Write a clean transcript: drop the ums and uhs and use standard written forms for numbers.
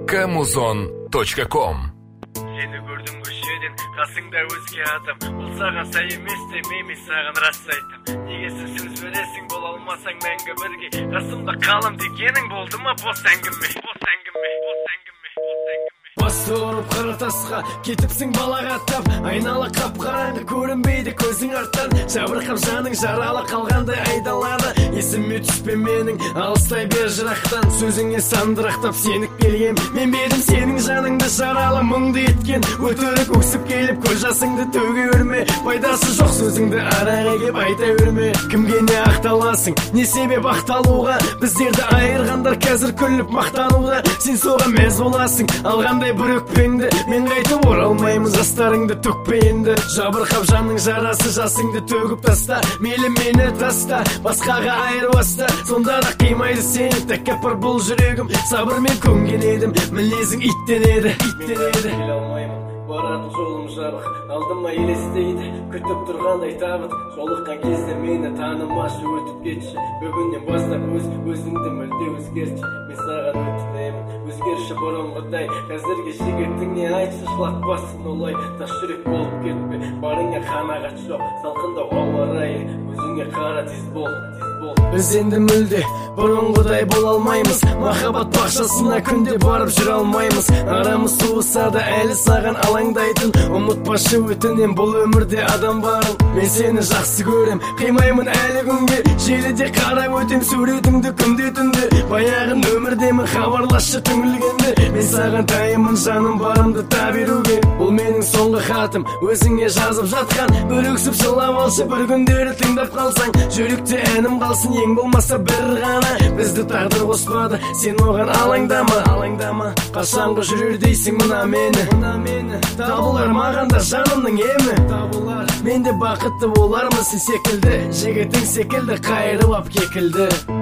Kamuzon.com. Seni gördüm köşeden, kasыңда өзге адам. Бұл саған сай емес демей, мен саған рас айтам. Негесін сөз бересің, бола алмасаң мәңгі бірге. Қасымда қалам дегенің болды ма бос әңгіме? Басты ұрып қара тасқа, кетіпсің балағаттап. Айнала қап-қараңғы көрінбейді көзің арттан. Жабырқап жаның жаралы қалғандай айдалады. Есіме түспе менің, алыстай бер жырақтан. Сөзіңе сандырақтап сенік келгем. Мен бердім сенің жаныңды жаралы мұңды еткен. Өтірік өксіп келіп көз жасыңды төге өрме. Пайдасы жоқ сөзіңді араға кеп айта өрме. Кімге не ақталасың, не себеп ақталуға? Біздерді айырғандар қазір күліп мақтануда. Сен соға мәз боласың, алғандай бір өкпеңді. Мен қайтып оралмаймын, жастарыңды төкпе енді. Жабырқап жанның жарасы, жасыңды төгіп таста. Мейлі мені таста, басқаға айырбаста. Сонда да қимайды сені тәккапыр бұл жүрегім. Сабырмен көнген едім, мінезің иттен еді. Келе алмаймын, баратын жолым жарық, алдыма елестейді. Күтіп тұрғандай табыт, жолыққан кезде мені танымашы, өтіп кетші. Бүгіннен бастап өзіңді мүлде өзгертші. Мен саған өтінемін, өзгерші бұрынғыдай. Қазірге шегеттің не айтшы, жылатпасын олай. Тас жүрек болып кетпе, барыңа қанағат жоқ. Салқында ауа райы, өзіңе қара тез бол. Біз енді мүлде бұрынғыдай бола алмаймыз. Махаббат бақшасына күнде барып жүре алмаймыз. Арамыз суысады әлі саған алаңдайтын. Ұмытпашы өтінем, бұл өмірде адам барын. Мен сені жақсы көрем, қимаймын әлі күнге. Желіде қарап өтем суретіңді күнде түнде. Баяғын өмірдемін, хабарлашы түңілгенде. Мен саған дайынмын жаным барымды та беруге. Бұл менің соңғы хатым, өзіңе жазып жатқан. Бір өксіп жылап алшы, бір күндері тыңдап қалсаң. Жүректе әнім қалсын, ең болмаса бір ғана. Бізді тағдыр қоспады, сен оған алаңдама. Қашанғы жүрер дейсің мына мені. Табылар маған да жанымның емі. Мен де бақытты болармын сен секілді. Жігітің секілді қайырып ап кекілді.